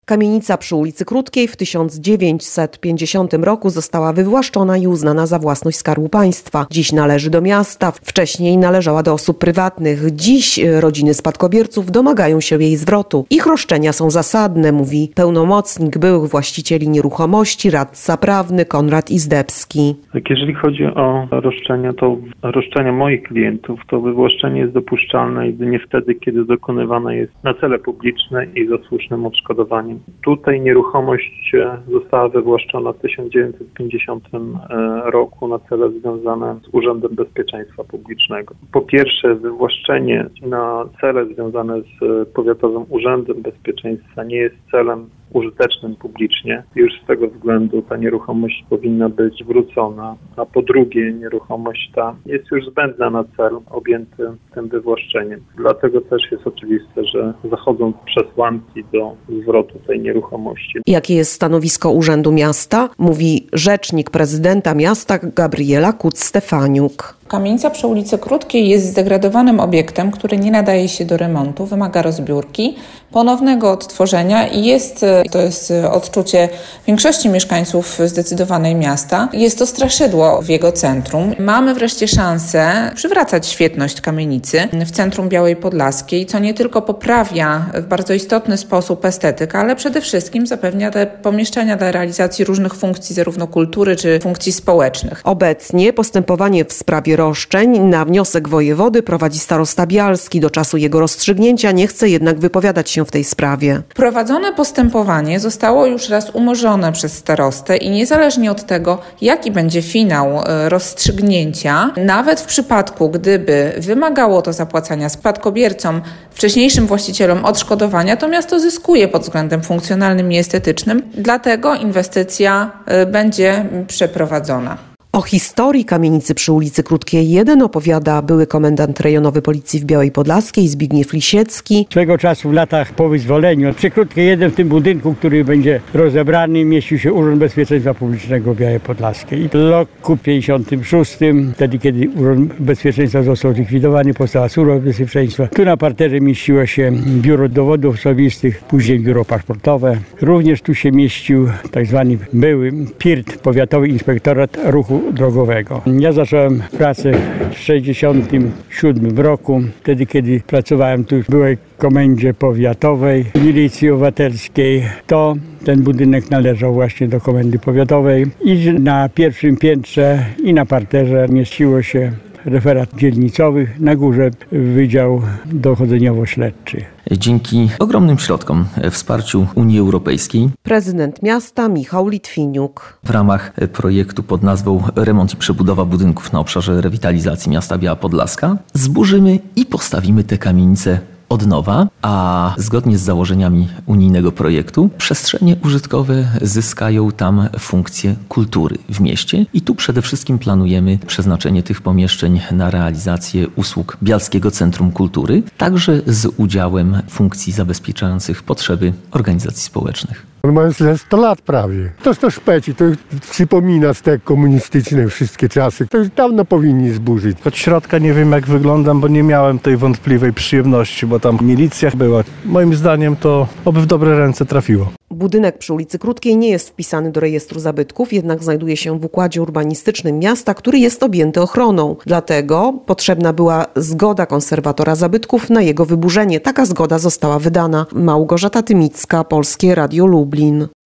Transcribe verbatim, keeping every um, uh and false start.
Kamienica przy ulicy Krótkiej w tysiąc dziewięćset pięćdziesiątym roku została wywłaszczona i uznana za własność Skarbu Państwa. Dziś należy do miasta, wcześniej należała do osób prywatnych. Dziś rodziny spadkobierców domagają się jej zwrotu. Ich roszczenia są zasadne, mówi pełnomocnik byłych właścicieli nieruchomości, radca prawny Konrad Izdebski. Tak, jeżeli chodzi o roszczenia, to roszczenia moich klientów, to wywłaszczenie jest dopuszczalne jedynie wtedy, kiedy dokonywane jest na cele publiczne i za słusznym odszkodowaniem. Tutaj nieruchomość została wywłaszczona w tysiąc dziewięćset pięćdziesiątym roku na cele związane z Urzędem Bezpieczeństwa Publicznego. Po pierwsze, wywłaszczenie na cele związane z Powiatowym Urzędem Bezpieczeństwa nie jest celem użytecznym publicznie. Już z tego względu ta nieruchomość powinna być zwrócona, a po drugie nieruchomość ta jest już zbędna na cel objęty tym wywłaszczeniem. Dlatego też jest oczywiste, że zachodzą przesłanki do zwrotu tej nieruchomości. Jakie jest stanowisko Urzędu Miasta? Mówi rzecznik prezydenta miasta Gabriela Kuc-Stefaniuk. Kamienica przy ulicy Krótkiej jest zdegradowanym obiektem, który nie nadaje się do remontu, wymaga rozbiórki, ponownego odtworzenia i jest, to jest odczucie większości mieszkańców zdecydowanej miasta, jest to straszydło w jego centrum. Mamy wreszcie szansę przywracać świetność kamienicy w centrum Białej Podlaskiej, co nie tylko poprawia w bardzo istotny sposób estetykę, ale przede wszystkim zapewnia te pomieszczenia dla realizacji różnych funkcji, zarówno kultury czy funkcji społecznych. Obecnie postępowanie w sprawie roszczeń na wniosek wojewody prowadzi starosta Bialski. Do czasu jego rozstrzygnięcia nie chce jednak wypowiadać się w tej sprawie. Prowadzone postępowanie zostało już raz umorzone przez starostę i niezależnie od tego, jaki będzie finał rozstrzygnięcia, nawet w przypadku, gdyby wymagało to zapłacania spadkobiercom, wcześniejszym właścicielom odszkodowania, to miasto zyskuje pod względem funkcjonalnym i estetycznym, dlatego inwestycja będzie przeprowadzona. O historii kamienicy przy ulicy Krótkiej jeden opowiada były komendant rejonowy policji w Białej Podlaskiej Zbigniew Lisiecki. Swego czasu w latach po wyzwoleniu przy Krótkiej jeden w tym budynku, który będzie rozebrany, mieścił się Urząd Bezpieczeństwa Publicznego w Białej Podlaskiej. W roku pięćdziesiątym szóstym, wtedy kiedy Urząd Bezpieczeństwa został zlikwidowany, powstała Służba Bezpieczeństwa. Tu na parterze mieściło się Biuro Dowodów Osobistych, później Biuro Paszportowe. Również tu się mieścił tak zwany były P I R T, Powiatowy Inspektorat Ruchu Drogowego. Ja zacząłem pracę w sześćdziesiątym siódmym roku, wtedy kiedy pracowałem tu w byłej komendzie powiatowej Milicji Obywatelskiej. To ten budynek należał właśnie do komendy powiatowej i na pierwszym piętrze i na parterze mieściło się referat dzielnicowy, na górze Wydział Dochodzeniowo-Śledczy. Dzięki ogromnym środkom, wsparciu Unii Europejskiej, prezydent miasta Michał Litwiniuk w ramach projektu pod nazwą Remont i przebudowa budynków na obszarze rewitalizacji miasta Biała Podlaska zburzymy i postawimy te kamienice od nowa, a zgodnie z założeniami unijnego projektu przestrzenie użytkowe zyskają tam funkcję kultury w mieście i tu przede wszystkim planujemy przeznaczenie tych pomieszczeń na realizację usług Bialskiego Centrum Kultury, także z udziałem funkcji zabezpieczających potrzeby organizacji społecznych. On ma sto lat prawie. To to szpeci, to przypomina z te komunistyczne wszystkie czasy. To już dawno powinni zburzyć. Od środka nie wiem jak wyglądam, bo nie miałem tej wątpliwej przyjemności, bo tam milicja była. Moim zdaniem to oby w dobre ręce trafiło. Budynek przy ulicy Krótkiej nie jest wpisany do rejestru zabytków, jednak znajduje się w układzie urbanistycznym miasta, który jest objęty ochroną. Dlatego potrzebna była zgoda konserwatora zabytków na jego wyburzenie. Taka zgoda została wydana. Małgorzata Tymicka, Polskie Radio Lublin.